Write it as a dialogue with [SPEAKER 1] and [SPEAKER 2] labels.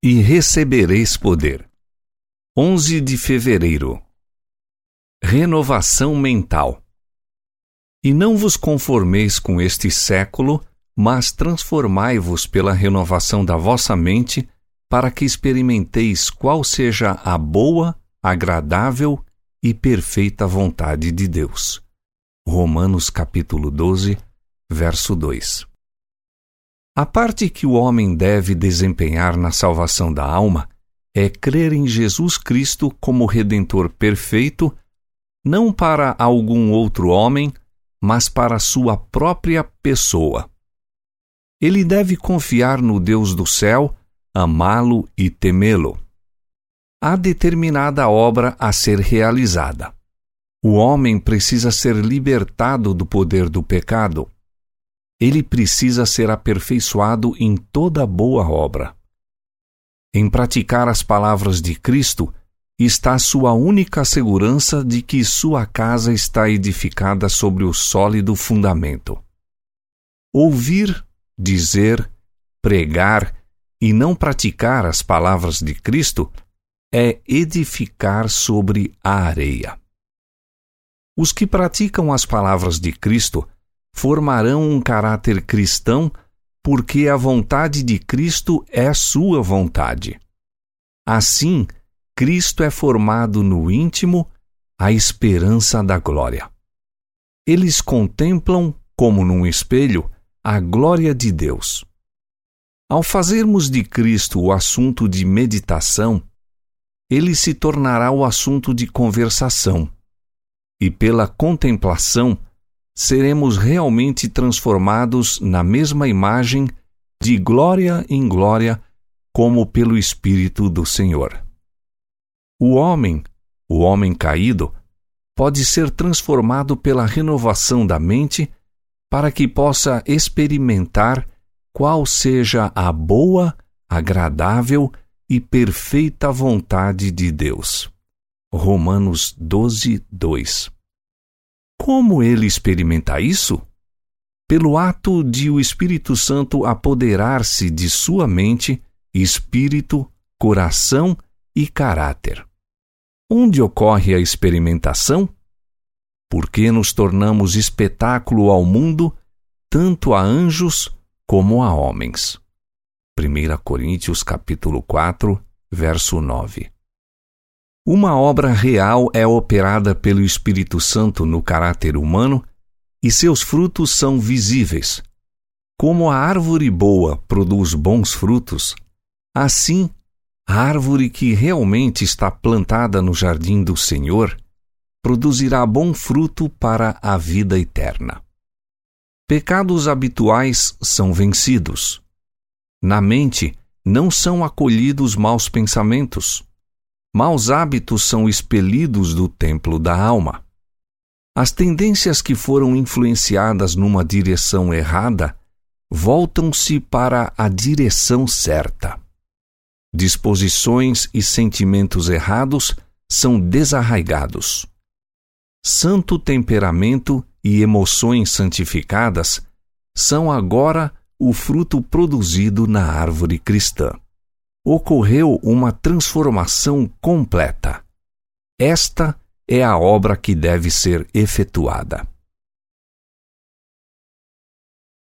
[SPEAKER 1] e recebereis poder. 11 de fevereiro. Renovação mental. E não vos conformeis com este século, mas transformai-vos pela renovação da vossa mente, para que experimenteis qual seja a boa, agradável e perfeita vontade de Deus. Romanos capítulo 12, verso 2. A parte que o homem deve desempenhar na salvação da alma é crer em Jesus Cristo como Redentor perfeito, não para algum outro homem, mas para sua própria pessoa. Ele deve confiar no Deus do céu, amá-lo e temê-lo. Há determinada obra a ser realizada. O homem precisa ser libertado do poder do pecado. Ele precisa ser aperfeiçoado em toda boa obra. Em praticar as palavras de Cristo está sua única segurança de que sua casa está edificada sobre o sólido fundamento. Ouvir, dizer, pregar e não praticar as palavras de Cristo é edificar sobre a areia. Os que praticam as palavras de Cristo formarão um caráter cristão porque a vontade de Cristo é sua vontade. Assim, Cristo é formado no íntimo a esperança da glória. Eles contemplam, como num espelho, a glória de Deus. Ao fazermos de Cristo o assunto de meditação, ele se tornará o assunto de conversação, e pela contemplação seremos realmente transformados na mesma imagem, de glória em glória, como pelo Espírito do Senhor. O homem caído, pode ser transformado pela renovação da mente para que possa experimentar qual seja a boa, agradável e perfeita vontade de Deus. Romanos 12, 2. Como ele experimenta isso? Pelo ato de o Espírito Santo apoderar-se de sua mente, espírito, coração e caráter. Onde ocorre a experimentação? Porque nos tornamos espetáculo ao mundo, tanto a anjos como a homens. 1 Coríntios capítulo 4, verso 9. Uma obra real é operada pelo Espírito Santo no caráter humano e seus frutos são visíveis. Como a árvore boa produz bons frutos, assim, a árvore que realmente está plantada no jardim do Senhor produzirá bom fruto para a vida eterna. Pecados habituais são vencidos. Na mente não são acolhidos maus pensamentos. Maus hábitos são expelidos do templo da alma. As tendências que foram influenciadas numa direção errada voltam-se para a direção certa. Disposições e sentimentos errados são desarraigados. Santo temperamento e emoções santificadas são agora o fruto produzido na árvore cristã. Ocorreu uma transformação completa. Esta é a obra que deve ser efetuada.